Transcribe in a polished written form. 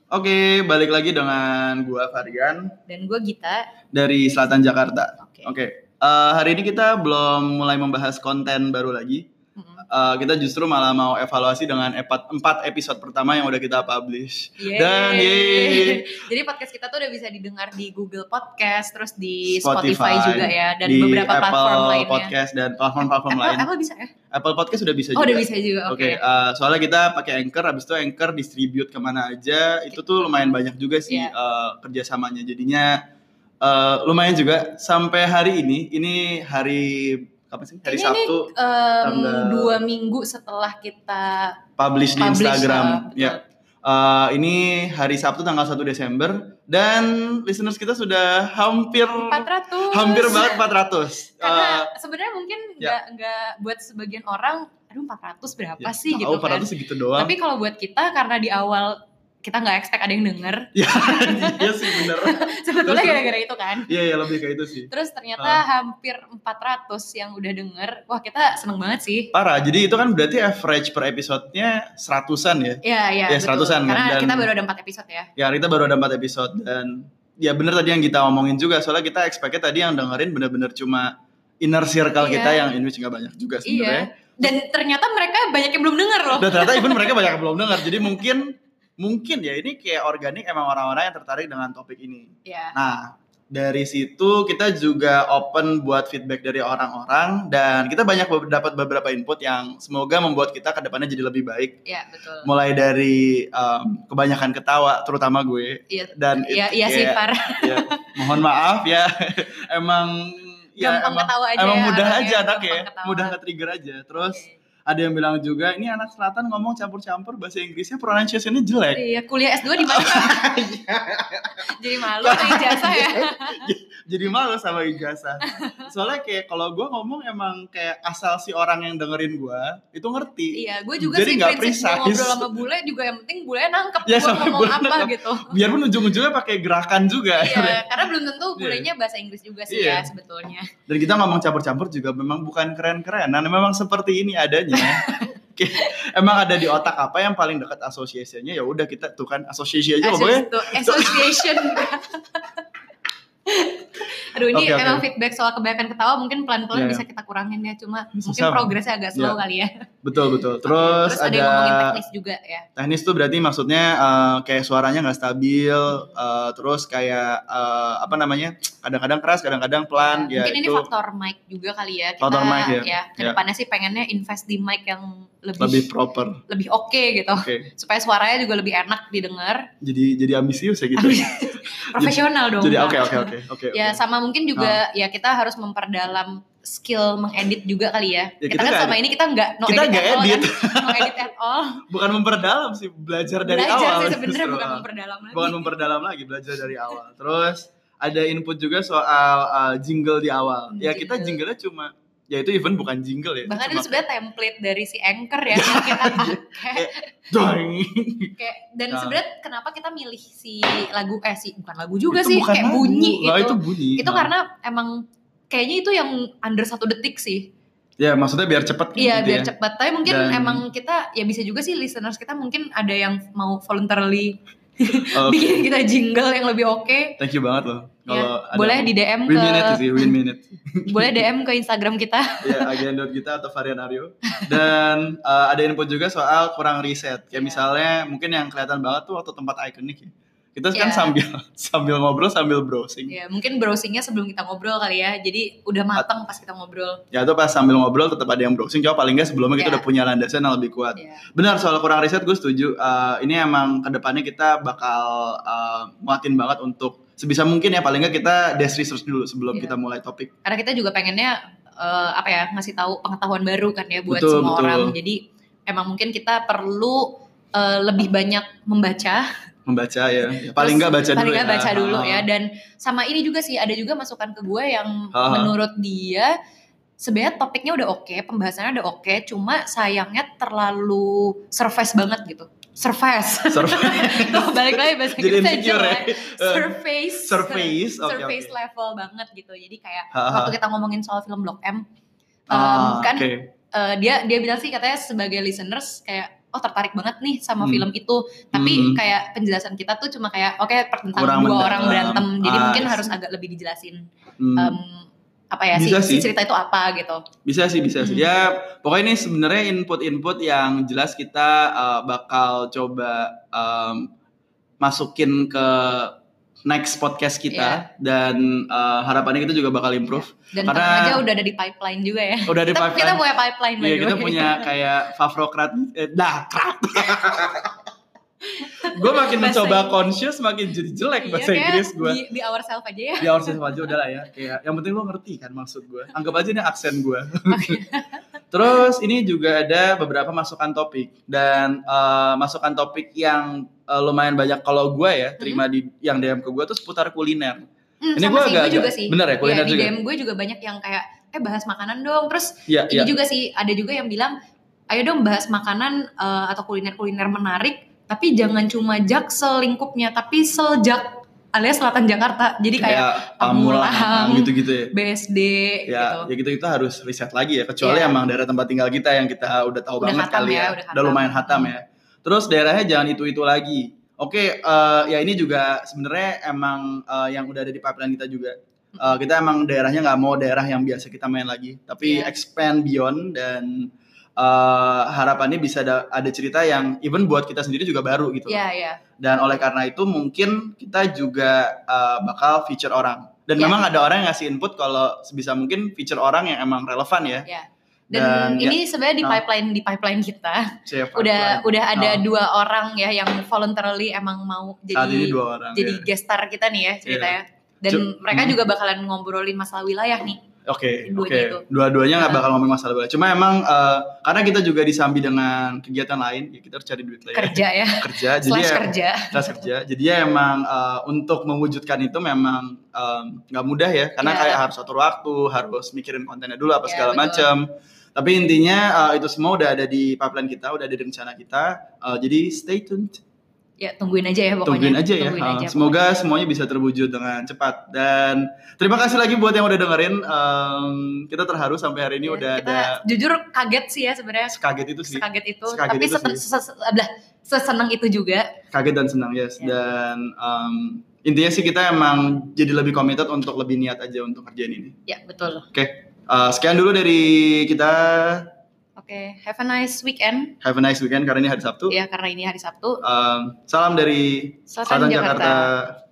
Oke, balik lagi dengan gua Varian Dan gue Gita. dari Selatan Jakarta. Oke. Oke, hari ini kita belum mulai membahas konten baru lagi. Kita justru malah mau evaluasi dengan 4 episode pertama yang udah kita publish. Dan Jadi podcast kita tuh udah bisa didengar di Google Podcast, terus di Spotify Spotify juga ya, dan di beberapa Apple platform lainnya. Podcast dan platform-platform lain. Apple bisa ya? Apple Podcast udah bisa Oh, juga. udah bisa juga. Oke. Soalnya kita pakai Anchor, habis itu Anchor distribute kemana aja, itu tuh lumayan banyak juga sih kerjasamanya. Jadinya lumayan juga sampai hari ini hari apa sih? Hari Sabtu. Ini 2 minggu setelah kita publish di Instagram. Betul. Ya. Ini hari Sabtu tanggal 1 Desember dan listeners kita sudah hampir 400. Hampir banget 400. Karena sebenarnya mungkin nggak buat sebagian orang, aduh 400 berapa sih gitu 400 kan. segitu doang. Tapi kalau buat kita, karena di awal kita nggak expect ada yang denger. Iya sih bener. Sebetulnya gara-gara itu kan. Iya lebih kayak itu sih. Terus ternyata hampir 400 yang udah denger. Wah, kita seneng banget sih. Parah, jadi itu kan berarti average per episodenya 100-an ya? Iya, betul. 100-an karena kan? Kita baru ada 4 episode ya. Ya, kita baru ada 4 episode. Dan ya bener tadi yang kita omongin juga. Soalnya kita expect-nya tadi yang dengerin bener-bener cuma inner circle kita yang in which gak banyak juga sebenarnya. Dan ternyata mereka banyak yang belum denger loh. Dan ternyata even mereka banyak yang belum denger. Jadi mungkin ya ini kayak organik emang orang-orang yang tertarik dengan topik ini. Iya. Nah, dari situ kita juga open buat feedback dari orang-orang dan kita banyak dapat beberapa input yang semoga membuat kita ke depannya jadi lebih baik. Iya, betul. Mulai dari kebanyakan ketawa, terutama gue. Iya. Dan iya sih, parah. Ya, mohon maaf ya. emang ketawa aja. Emang mudah aja anaknya. Mudah nge-trigger aja. Terus ada yang bilang juga, ini anak selatan ngomong campur-campur bahasa Inggrisnya pronunciation-nya jelek. Iya, kuliah S2 di mana? Jadi malu sama ijazah ya. Jadi malu sama ijazah. Soalnya kayak kalau gue ngomong emang kayak asal si orang yang dengerin gue itu ngerti. Iya, gue juga jadi sih prinsip gue ngobrol sama bule juga yang penting bule nangkep gue ngomong apa gitu. Biarpun ujung-ujungnya pakai gerakan juga. Iya, karena belum tentu bulenya bahasa Inggris juga sih ya sebetulnya. Dan kita ngomong campur-campur juga memang bukan keren-kerenan, memang seperti ini adanya. Emang ada di otak apa yang paling dekat association-nya, ya udah kita tuh kan association aja pokoknya. Association. Aduh, ini emang feedback soal kebanyakan ketawa mungkin pelan-pelan bisa kita kurangin ya, cuma mungkin progresnya agak slow kali ya. Betul. Terus ada yang ngomongin teknis juga ya. Teknis tuh berarti maksudnya kayak suaranya nggak stabil, terus kayak apa namanya, kadang-kadang keras, kadang-kadang pelan. Mungkin ini faktor mic juga kali ya. Faktor mic ya. Kedepannya sih pengennya invest di mic yang lebih proper, lebih oke gitu, supaya suaranya juga lebih enak didengar. Jadi ambisius ya gitu. Profesional dong. Jadi oke. Ya sama mungkin juga ya kita harus memperdalam skill mengedit juga kali ya. Kita kan selama ini kita nggak edit at all. Bukan memperdalam sih, belajar dari awal. Belajar sih sebenarnya, bukan memperdalam lagi. Bukan memperdalam lagi, belajar dari awal. Terus ada input juga soal jingle di awal. Ya kita jinglenya cuma ya itu even bukan jingle ya. Bahkan itu sebenarnya template dari si Anchor ya yang kita pakai. Dan sebenarnya kenapa kita milih si lagu bukan lagu juga itu sih, kayak lagu. Bunyi itu. Itu bunyi. Itu karena emang kayaknya itu yang under 1 detik sih. Ya maksudnya biar cepat gitu. Iya biar cepat. Tapi mungkin emang kita ya bisa juga sih listeners kita mungkin ada yang mau voluntarily bikin kita jingle yang lebih oke. Thank you banget loh. Ya, boleh di DM win minute. Boleh DM ke Instagram kita. Ya, agen.kita atau Varian Aryo. Dan ada info juga soal kurang riset. Kayak misalnya mungkin yang kelihatan banget tuh waktu tempat ikonik ya. Kita kan sambil ngobrol sambil browsing. Ya, mungkin browsingnya sebelum kita ngobrol kali ya. Jadi udah matang pas kita ngobrol. Ya itu pas sambil ngobrol tetap ada yang browsing. Coba paling nggak sebelumnya kita udah punya landasan yang lebih kuat. Benar, soal kurang riset gue setuju. Ini emang kedepannya kita bakal muatin banget untuk sebisa mungkin ya paling nggak kita desk research dulu sebelum kita mulai topik. Karena kita juga pengennya ngasih tahu pengetahuan baru kan ya buat semua orang. Jadi emang mungkin kita perlu lebih banyak membaca ya. Paling nggak baca dulu ya. Dan sama ini juga sih ada juga masukan ke gue yang menurut dia sebenarnya topiknya udah oke, pembahasannya udah oke, cuma sayangnya terlalu surface banget gitu. Surface. Balik lagi bahasa Inggris ya. Surface level banget gitu. Jadi kayak waktu kita ngomongin soal film Blok M, dia bilang sih katanya sebagai listeners kayak oh tertarik banget nih sama film itu, tapi kayak penjelasan kita tuh cuma kayak oke, pertentang dua orang berantem, jadi mungkin harus agak lebih dijelasin apa ya si cerita itu apa gitu. Bisa sih. Ya pokoknya ini sebenarnya input yang jelas kita bakal coba masukin ke next podcast kita dan harapannya kita juga bakal improve. Dan karena aja udah ada di pipeline juga ya. Udah di pipeline. Kita punya pipeline. Iya, kita punya kayak favrokrat, krat. Gue makin mencoba conscious makin jadi jelek bahasa Inggris gue. Di ourselves aja ya. Di ourselves aja udah lah ya. Kayak yang penting lo ngerti kan maksud gue. Anggap aja ini aksen gue. Okay. Terus ini juga ada beberapa masukan topik dan masukan topik yang lumayan banyak kalau gue ya terima di yang DM ke gue tuh seputar kuliner. Ini gue agak juga sih. Bener ya kuliner juga. Di DM gue juga banyak yang kayak bahas makanan dong. Terus ini juga sih ada juga yang bilang ayo dong bahas makanan atau kuliner menarik. Tapi jangan cuma Jaksel lingkupnya, tapi seljak alias Selatan Jakarta. Jadi kayak Pamulang gitu-gitu ya. BSD ya, gitu. Ya gitu kita harus riset lagi ya. Kecuali emang daerah tempat tinggal kita yang kita udah tahu banget kali ya. Udah lumayan hatam ya. Terus daerahnya jangan itu lagi. Oke, ya ini juga sebenarnya emang yang udah ada di pipeline kita juga. Kita emang daerahnya nggak mau daerah yang biasa kita main lagi, tapi expand beyond dan harapannya bisa ada cerita yang even buat kita sendiri juga baru gitu. Dan oleh karena itu mungkin kita juga bakal feature orang. Dan memang ada orang yang ngasih input kalau sebisa mungkin feature orang yang emang relevan ya. Dan ini sebenarnya di pipeline kita udah ada 2 orang ya yang voluntarily emang mau jadi guest star kita nih ya ceritanya. Dan mereka juga bakalan ngobrolin masalah wilayah nih. Oke. Dua-duanya nggak bakal ngomong masalah bola. Cuma emang karena kita juga disambi dengan kegiatan lain, ya kita harus cari duit lah ya. Kerja. Kerja. Jadi ya emang untuk mewujudkan itu memang nggak mudah ya, karena kayak harus atur waktu, harus mikirin kontennya dulu apa segala macam. Tapi intinya itu semua udah ada di pipeline kita, udah ada di rencana kita. Jadi stay tuned. Ya tungguin aja ya pokoknya. Tungguin aja. Semoga semuanya bisa terwujud dengan cepat. Dan terima kasih lagi buat yang udah dengerin. Kita terharu sampai hari ini udah ada. Jujur kaget sih ya sebenarnya. Sekaget itu sih. Tapi sesenang itu juga. Kaget dan senang Dan intinya sih kita emang jadi lebih committed untuk lebih niat aja untuk kerjaan ini. Ya betul. Oke. Sekian dulu dari kita. Oke, have a nice weekend. Karena ini hari Sabtu. Iya, karena ini hari Sabtu. Salam dari Selatan Jakarta.